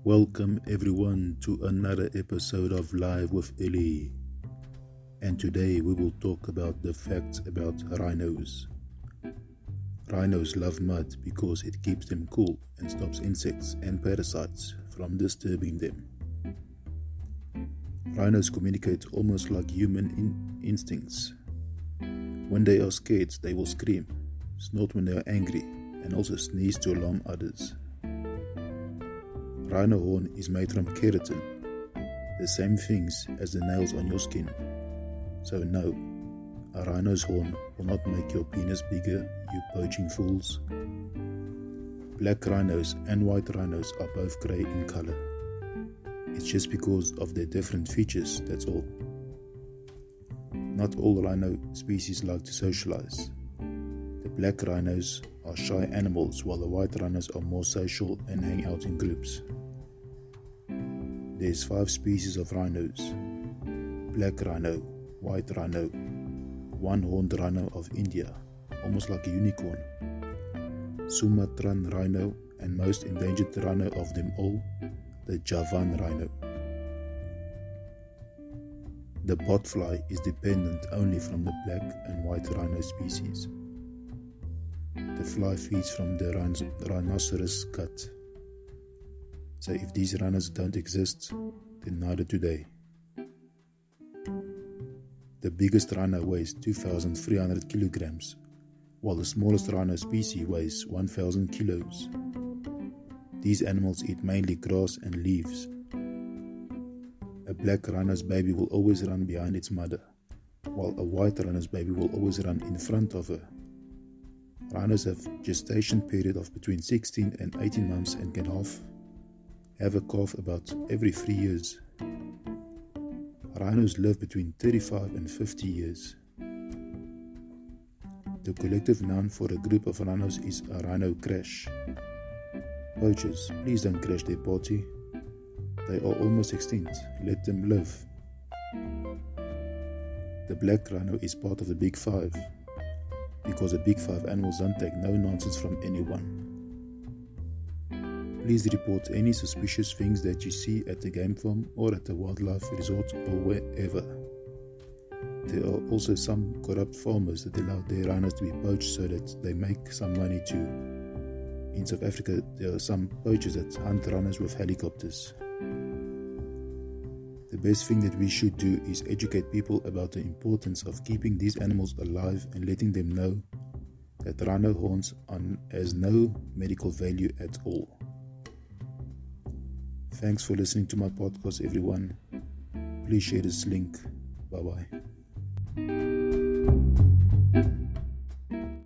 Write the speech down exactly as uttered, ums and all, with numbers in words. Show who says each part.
Speaker 1: Welcome everyone to another episode of Live with Ellie. And today we will talk about the facts about rhinos. Rhinos love mud because it keeps them cool and stops insects and parasites from disturbing them. Rhinos communicate almost like human in- instincts. When they are scared, they will scream, snort when they are angry, and also sneeze to alarm others. Rhino horn is made from keratin, the same things as the nails on your skin. So no, a rhino's horn will not make your penis bigger, you poaching fools. Black rhinos and white rhinos are both grey in colour. It's just because of their different features, that's all. Not all rhino species like to socialize. The black rhinos are shy animals while the white rhinos are more social and hang out in groups. There's five species of rhinos: black rhino, white rhino, one-horned rhino of India, almost like a unicorn, Sumatran rhino, and most endangered rhino of them all, the Javan rhino. The botfly is dependent only from the black and white rhino species. The fly feeds from the rhin- rhinoceros gut. So if these rhinos don't exist, then neither do they. The biggest rhino weighs two thousand three hundred kilograms, while the smallest rhino species weighs one thousand kilos. These animals eat mainly grass and leaves. A black rhino's baby will always run behind its mother, while a white rhino's baby will always run in front of her. Rhinos have gestation period of between sixteen and eighteen months and can half have a calf about every three years. Rhinos live between thirty-five and fifty years. The collective noun for a group of rhinos is a rhino crash. Poachers, please don't crash their party. They are almost extinct. Let them live. The black rhino is part of the Big Five, because the Big Five animals don't take no nonsense from anyone. Please report any suspicious things that you see at the game farm or at the wildlife resort or wherever. There are also some corrupt farmers that allow their rhinos to be poached so that they make some money too. In South Africa, there are some poachers that hunt rhinos with helicopters. The best thing that we should do is educate people about the importance of keeping these animals alive and letting them know that rhino horns are, has no medical value at all. Thanks for listening to my podcast, everyone. Please share this link. Bye bye.